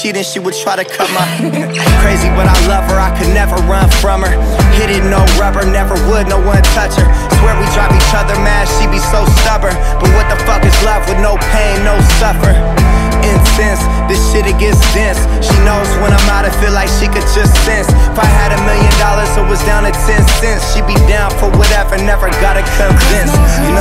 Then she would try to cut my crazy, but I love her, I could never run from her. Hit it, no rubber, never would, no one touch her. Swear we drive each other mad, she be so stubborn. But what the fuck is love with no pain, no suffer? Intense, this shit it gets dense. She knows when I'm out, I feel like she could just sense. If I had $1 million, it was down to 10 cents. She be down for whatever, never gotta convince. You know